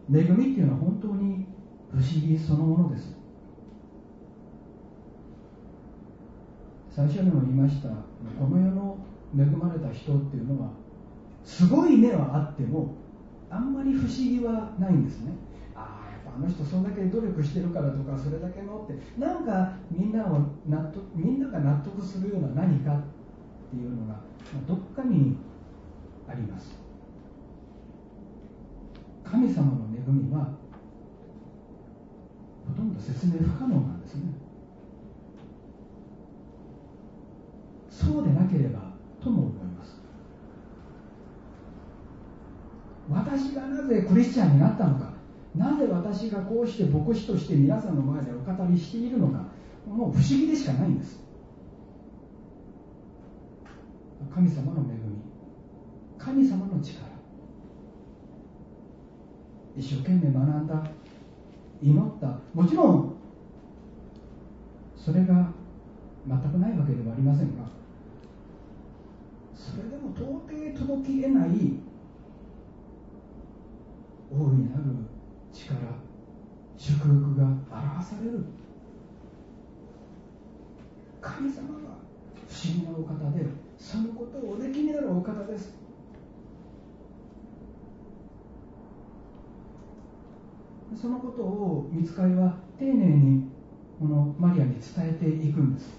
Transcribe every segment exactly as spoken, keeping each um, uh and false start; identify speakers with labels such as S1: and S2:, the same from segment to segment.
S1: 恵みっていうのは本当に不思議そのものです。最初にも言いました、この世の恵まれた人っていうのはすごい目はあってもあんまり不思議はないんですね。ああ、やっぱあの人そんだけ努力してるからとか、それだけのってなんかみんなを納得みんなが納得するような何かっていうのがどっかにあります。神様の恵みはほとんど説明不可能なんですね。そうでなければとも思います。私がなぜクリスチャンになったのか、なぜ私がこうして牧師として皆さんの前でお語りしているのか、もう不思議でしかないんです。神様の恵み、神様の力、一生懸命学んだ、祈った、もちろんそれが全くないわけではありませんが、それでも到底届き得ない大いなる力、祝福が表される。神様は不思議なお方で、そのことをおできになるお方です。そのことを御使いは丁寧にこのマリアに伝えていくんです。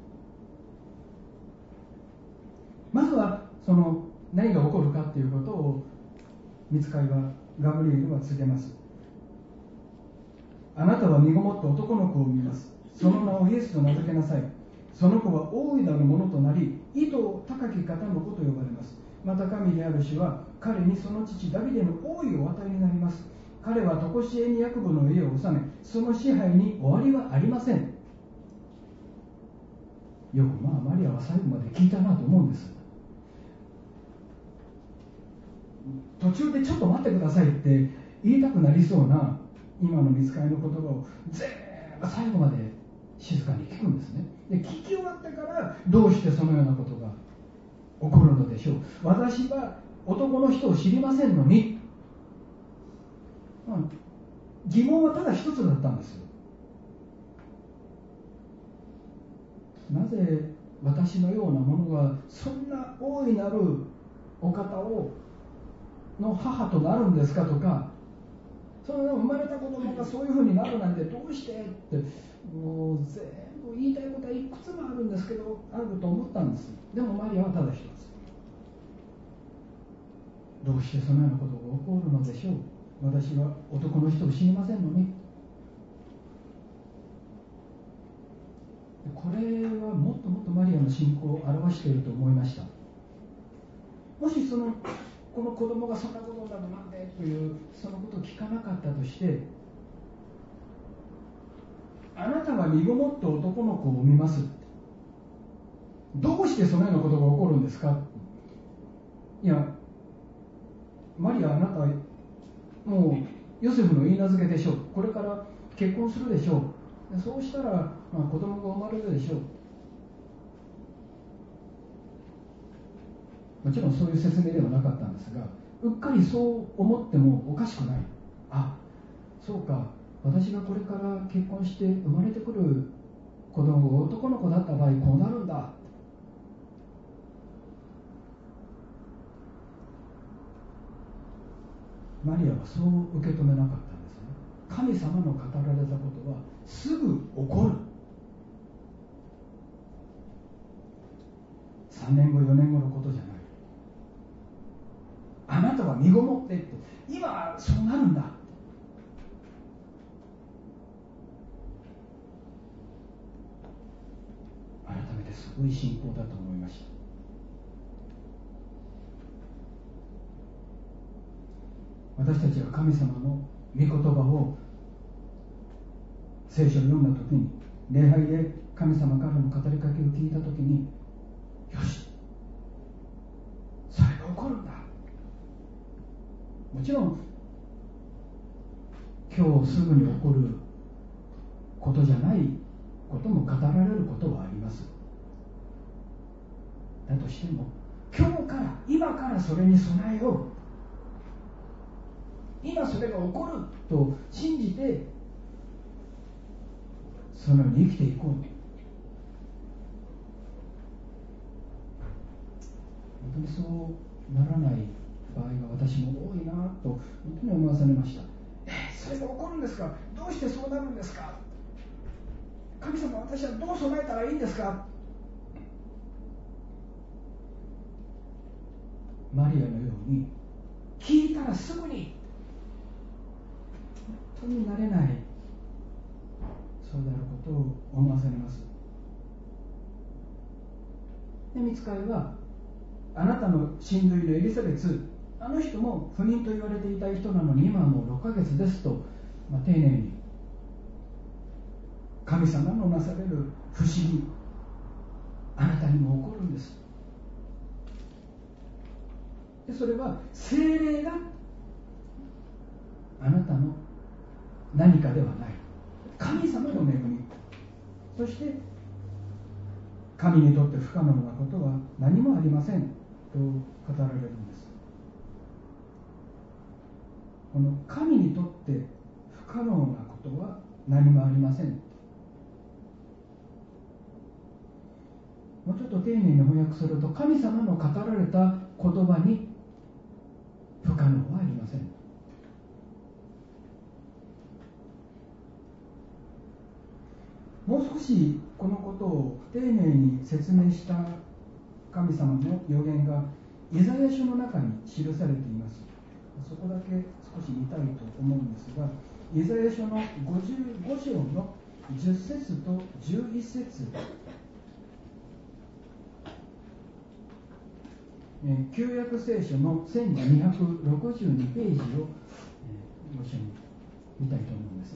S1: まずはその何が起こるかということを御使いはガブリエルは告げます。あなたは身ごもって男の子を産みます。その名をイエスと名付けなさい。その子は大いなるものとなり、意図高き方の子と呼ばれます。また神である主は彼にその父ダビデの王位をお与えになります。彼は常しえにヤコブの家を治め、その支配に終わりはありません。よくまあマリアは最後まで聞いたなと思うんです。途中でちょっと待ってくださいって言いたくなりそうな今の御使いの言葉を全部最後まで静かに聞くんですね。で、聞き終わってからどうしてそのようなことが起こるのでしょう。私は男の人を知りませんのに、まあ、疑問はただ一つだったんですよ。なぜ私のようなものがそんな大いなるお方をの母となるんですかとか、その生まれた子供がそういうふうになるなんてどうしてって、もう全部言いたいことはいくつもあるんですけど、あると思ったんです。でもマリアはただ一つ、どうしてそのようなことが起こるのでしょう。私は男の人を知りませんのに。これはもっともっとマリアの信仰を表していると思いました。もしそのこの子供がそんなことになるなんでというそのことを聞かなかったとして、あなたは身ごもって男の子を産みます、どうしてそのようなことが起こるんですか。いや、マリア、あなたはもうヨセフの言い名付けでしょう。これから結婚するでしょう。そうしたら、まあ、子供が生まれるでしょう。もちろんそういう説明ではなかったんですが、うっかりそう思ってもおかしくない。あ、そうか、私がこれから結婚して生まれてくる子供が男の子だった場合こうなるんだ。マリアはそう受け止めなかったんですね。神様の語られたことはすぐ起こる。さんねんごよねんごのことじゃない。あなたは身ごもってって今はそうなるんだ。改めてすごい信仰だと思いました。私たちが神様の御言葉を聖書を読んだときに、礼拝で神様からの語りかけを聞いたときに、よし、それが起こるんだ。もちろん今日すぐに起こることじゃないことも語られることはあります。だとしても今日から今からそれに備えよう。 今それが起こると信じてそのように生きていこう。本当にそうならない場合が私も多いなと本当に思わされました。えそれが起こるんですか、どうしてそうなるんですか、神様私はどう備えたらいいんですか。マリアのように聞いたらすぐに本当になれない、そうであることを思わされます。で御使いはあなたの親類のエリザベツ、あの人も不妊と言われていた人なのに今はもうろっかげつですと、まあ、丁寧に神様のなされる不思議あなたにも起こるんです。でそれは聖霊があなたの何かではない、神様の恵み、そして神にとって不可能なことは何もありませんと語られるんです。この神にとって不可能なことは何もありません。もうちょっと丁寧に翻訳すると、神様の語られた言葉に不可能はありません。もう少しこのことを丁寧に説明した神様の予言がイザヤ書の中に記されています。そこだけ少し見たいと思うんですが、イザヤ書のごじゅうご章のじゅっ節とじゅういち節、旧約聖書のせんにひゃくろくじゅうにページをご一緒に見たいと思うんです。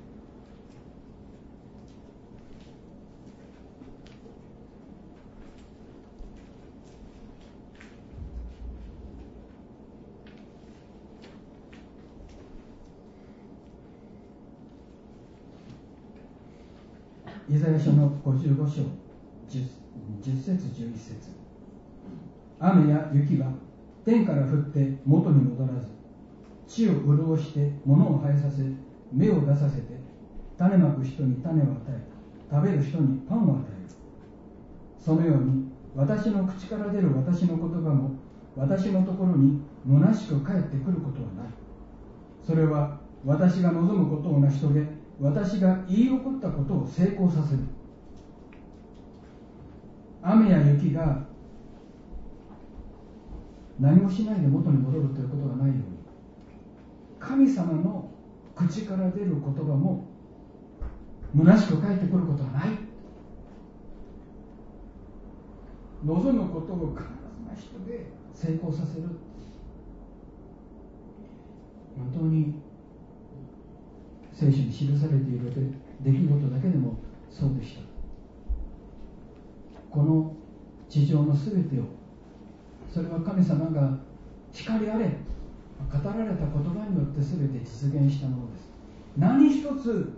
S1: イザヤ書のごじゅうご章 10, 10節じゅういち節、雨や雪は天から降って元に戻らず、地を潤して物を生えさせ、芽を出させて、種まく人に種を与え、食べる人にパンを与える。そのように私の口から出る私の言葉も私のところに虚しく返ってくることはない。それは私が望むことを成し遂げ、私が言い起こったことを成功させる。雨や雪が何もしないで元に戻るということがないように、神様の口から出る言葉も虚しく返ってくることはない。望むことを必ず成し遂げ成功させる。本当に聖書に記されている出来事だけでもそうでした。この地上のすべてを、それは神様が光あれ語られた言葉によってすべて実現したものです。何一つ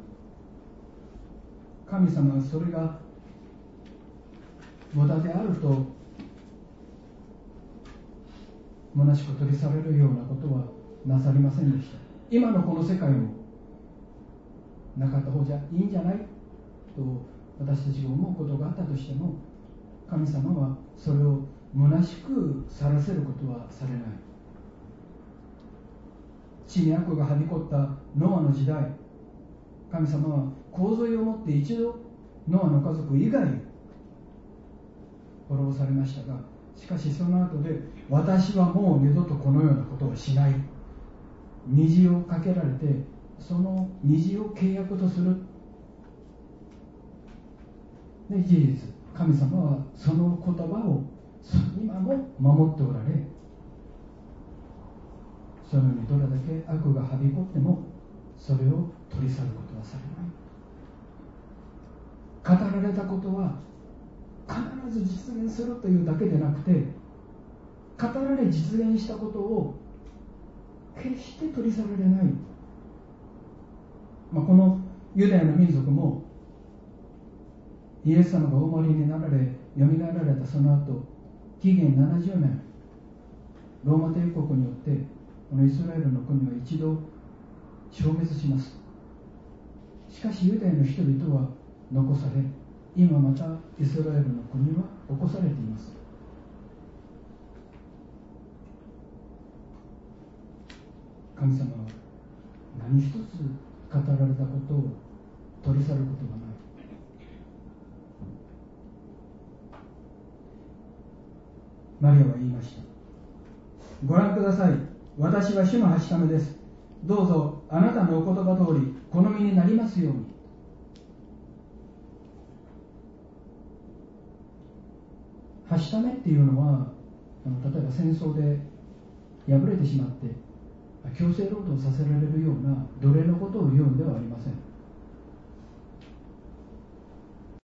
S1: 神様はそれが無駄であると虚しく取り去られるようなことはなさりませんでした。今のこの世界をなかった方じゃいいんじゃないと私たちが思うことがあったとしても、神様はそれを虚しく去らせることはされない。地に悪がはびこったノアの時代、神様は洪水をもって一度ノアの家族以外滅ぼされましたが、しかしその後で私はもう二度とこのようなことをしない、虹をかけられて、その虹を契約とする。で事実、神様はその言葉を今も守っておられ、そのようにどれだけ悪がはびこってもそれを取り去ることはされない。語られたことは必ず実現するというだけでなくて、語られ実現したことを決して取り去られない。まあ、このユダヤの民族もイエス様がお生まれになられ、よみがえられたその後、紀元ななじゅうねん、ローマ帝国によってこのイスラエルの国は一度消滅します。しかしユダヤの人々は残され、今またイスラエルの国は起こされています。神様は何一つ語られたことを取り去ることがない。マリアは言いました。ご覧ください。私は主のはしためです。どうぞあなたのお言葉通り好みになりますように。はしためっていうのは、あの例えば戦争で敗れてしまって強制労働させられるような奴隷のことを言うのではありません。